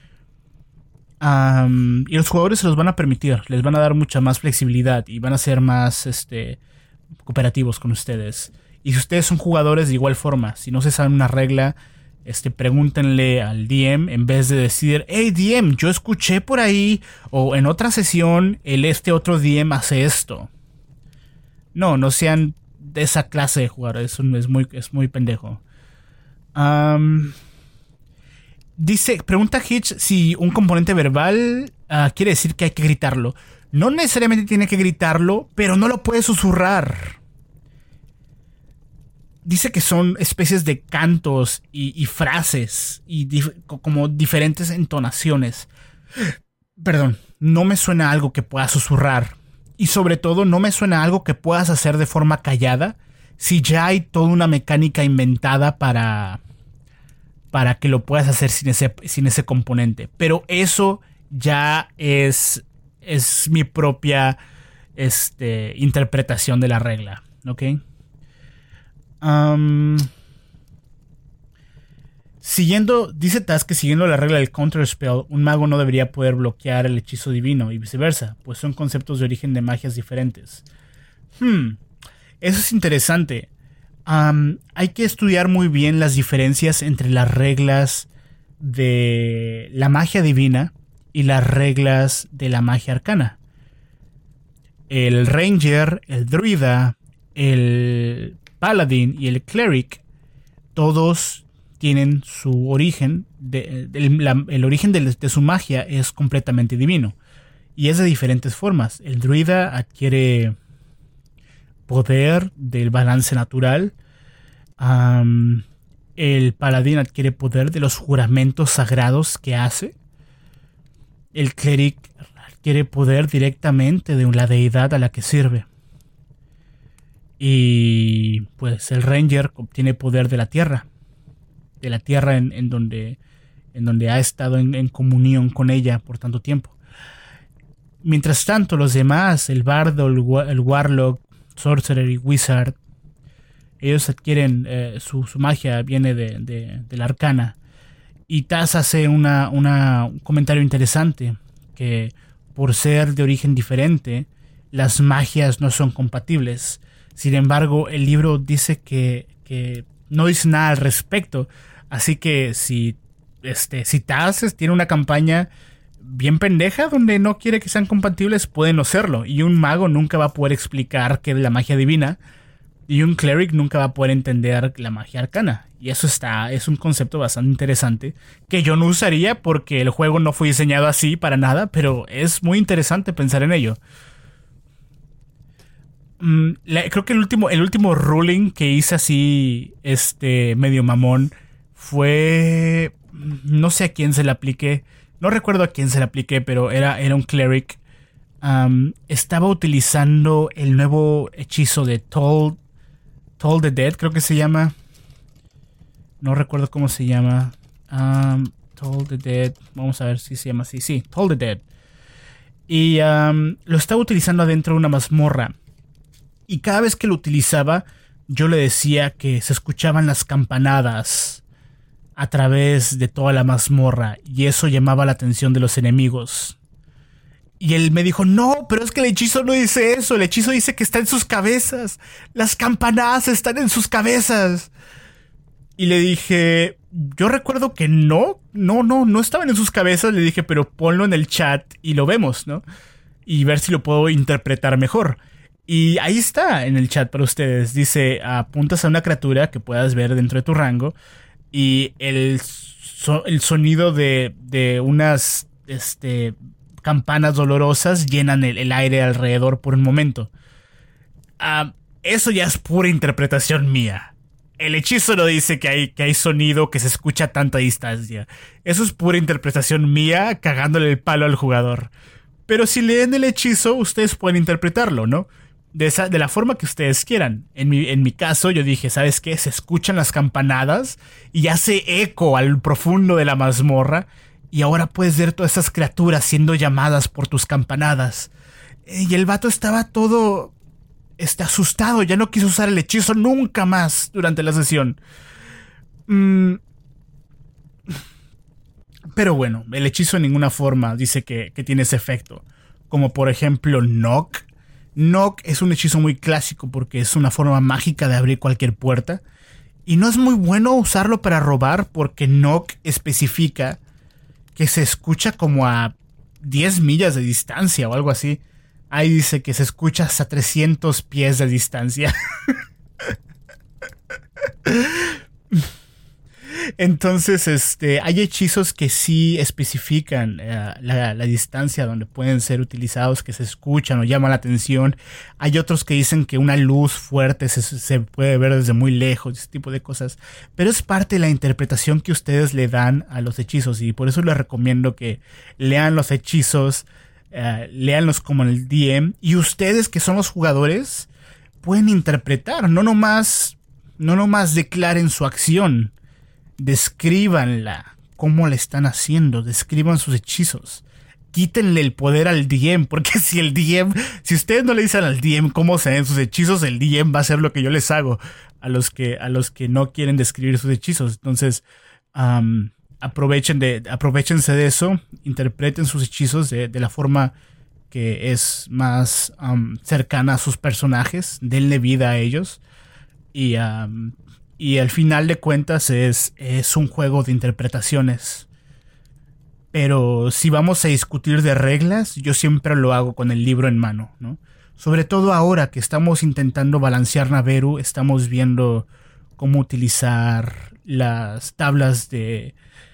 Um, y los jugadores se los van a permitir, les van a dar mucha más flexibilidad y van a ser más este, cooperativos con ustedes. Y si ustedes son jugadores de igual forma, si no se saben una regla, este, pregúntenle al D M en vez de decir, hey D M, yo escuché por ahí, o en otra sesión, el este otro D M hace esto. No, no sean de esa clase de jugadores, es, es, muy, es muy pendejo. Um, dice, pregunta Hitch si un componente verbal uh, quiere decir que hay que gritarlo. No necesariamente tiene que gritarlo, pero no lo puede susurrar. Dice que son especies de cantos y, y frases y dif- como diferentes entonaciones. Perdón, no me suena algo que puedas susurrar. Y sobre todo no me suena algo que puedas hacer de forma callada si ya hay toda una mecánica inventada para, para que lo puedas hacer sin ese, sin ese componente. Pero eso ya es, es mi propia este, interpretación de la regla, ¿ok? Um, siguiendo, dice Taz que siguiendo la regla del Counter Spell, un mago no debería poder bloquear el hechizo divino y viceversa, pues son conceptos de origen de magias diferentes. Hmm, eso es interesante. Um, hay que estudiar muy bien las diferencias entre las reglas de la magia divina y las reglas de la magia arcana. El Ranger, el Druida, el Paladin y el Cleric, todos tienen su origen, de, de, la, el origen de, de su magia es completamente divino. Y es de diferentes formas. El druida adquiere poder del balance natural. Um, el paladín adquiere poder de los juramentos sagrados que hace. El cleric adquiere poder directamente de la deidad a la que sirve. Y pues el Ranger obtiene poder de la tierra. De la tierra en, en, donde, en donde ha estado en, en comunión con ella por tanto tiempo. Mientras tanto, los demás, el bardo, el, el warlock, sorcerer y wizard, ellos adquieren eh, su, su magia, viene de, de, de la arcana. Y Taz hace una, una, un comentario interesante, que por ser de origen diferente, las magias no son compatibles. Sin embargo, el libro dice que, que no dice nada al respecto. Así que si, este, si Taz tiene una campaña bien pendeja donde no quiere que sean compatibles, puede no serlo. Y un mago nunca va a poder explicar qué es la magia divina. Y un cleric nunca va a poder entender la magia arcana. Y eso está, es un concepto bastante interesante que yo no usaría porque el juego no fue diseñado así para nada, pero es muy interesante pensar en ello. Mm, la, creo que el último, el último ruling que hice así, este, medio mamón, fue, no sé a quién se le apliqué, no recuerdo a quién se le apliqué, pero era, era un cleric. Um, estaba utilizando el nuevo hechizo de Toll, Toll the Dead, creo que se llama. No recuerdo cómo se llama. Um, Toll the Dead. Vamos a ver si se llama así. Sí, Toll the Dead. Y um, lo estaba utilizando adentro de una mazmorra. Y cada vez que lo utilizaba, yo le decía que se escuchaban las campanadas a través de toda la mazmorra. Y eso llamaba la atención de los enemigos. Y él me dijo, no, pero es que el hechizo no dice eso. El hechizo dice que está en sus cabezas. Las campanadas están en sus cabezas. Y le dije, yo recuerdo que no, no, no, no estaban en sus cabezas. Le dije, pero ponlo en el chat y lo vemos, ¿no? Y ver si lo puedo interpretar mejor. Y ahí está en el chat para ustedes. Dice, apuntas a una criatura que puedas ver dentro de tu rango. Y el, so, el sonido de, de unas, este... campanas dolorosas llenan el, el aire alrededor por un momento. Uh, eso ya es pura interpretación mía. El hechizo no dice que hay, que hay sonido que se escucha a tanta distancia. Eso es pura interpretación mía cagándole el palo al jugador. Pero si leen el hechizo, ustedes pueden interpretarlo, ¿no? De, esa, de la forma que ustedes quieran. En mi, en mi caso, yo dije, ¿sabes qué? Se escuchan las campanadas y hace eco al profundo de la mazmorra. Y ahora puedes ver todas esas criaturas siendo llamadas por tus campanadas. Y el vato estaba todo este, asustado. Ya no quiso usar el hechizo nunca más durante la sesión. Mm. Pero bueno, el hechizo en ninguna forma dice que, que tiene ese efecto. Como por ejemplo Knock. Knock es un hechizo muy clásico porque es una forma mágica de abrir cualquier puerta. Y no es muy bueno usarlo para robar porque Knock especifica que se escucha como a diez millas de distancia o algo así. Ahí dice que se escucha hasta trescientos pies de distancia. Entonces, este, hay hechizos que sí especifican uh, la, la distancia donde pueden ser utilizados, que se escuchan o llaman la atención. Hay otros que dicen que una luz fuerte se, se puede ver desde muy lejos, ese tipo de cosas. Pero es parte de la interpretación que ustedes le dan a los hechizos y por eso les recomiendo que lean los hechizos, uh, leanlos como en el D M y ustedes que son los jugadores pueden interpretar, no nomás, no nomás declaren su acción. Descríbanla, cómo la están haciendo, describan sus hechizos. Quítenle el poder al D M, porque si el D M, si ustedes no le dicen al D M cómo se ven sus hechizos, el D M va a hacer lo que yo les hago a los que, a los que no quieren describir sus hechizos. Entonces, um, aprovechen de, aprovechense de eso, interpreten sus hechizos de, de la forma que es más um, cercana a sus personajes, denle vida a ellos y um, Y al final de cuentas es, es un juego de interpretaciones. Pero si vamos a discutir de reglas, yo siempre lo hago con el libro en mano, ¿no? Sobre todo ahora que estamos intentando balancear Naveru, estamos viendo cómo utilizar las tablas de,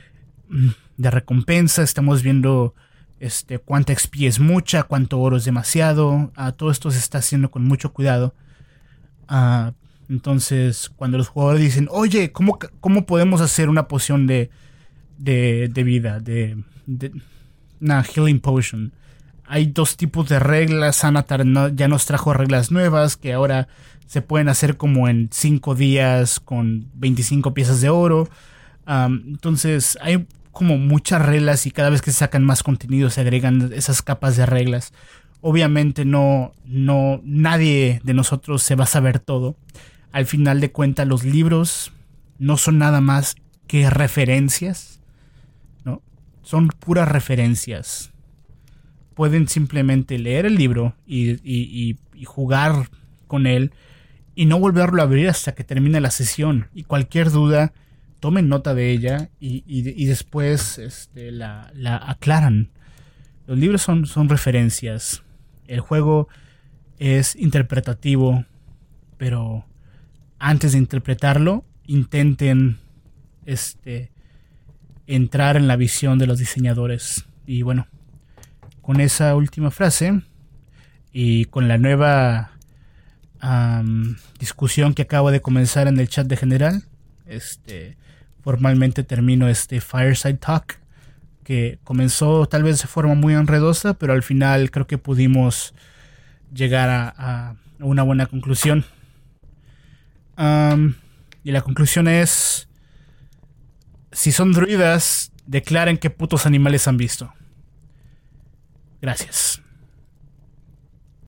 de recompensa, estamos viendo este, cuánta X P es mucha, cuánto oro es demasiado. Uh, todo esto se está haciendo con mucho cuidado. Ah... Uh, Entonces, cuando los jugadores dicen, oye, ¿cómo, cómo podemos hacer una poción de, de, de vida? De, de una healing potion. Hay dos tipos de reglas. Anatar no, ya nos trajo reglas nuevas que ahora se pueden hacer como en cinco días con veinticinco piezas de oro. Um, entonces, hay como muchas reglas y cada vez que se sacan más contenido se agregan esas capas de reglas. Obviamente no, no, nadie de nosotros se va a saber todo. Al final de cuentas, los libros no son nada más que referencias, ¿no? Son puras referencias. Pueden simplemente leer el libro y, y, y, y jugar con él y no volverlo a abrir hasta que termine la sesión. Y cualquier duda, tomen nota de ella y, y, y después este, la, la aclaran. Los libros son, son referencias. El juego es interpretativo, pero antes de interpretarlo, intenten este, entrar en la visión de los diseñadores. Y bueno, con esa última frase y con la nueva um, discusión que acabo de comenzar en el chat de general, este, formalmente termino este Fireside Talk, que comenzó tal vez de forma muy enredosa, pero al final creo que pudimos llegar a, a una buena conclusión. Um, y la conclusión es, si son druidas, declaren qué putos animales han visto. Gracias.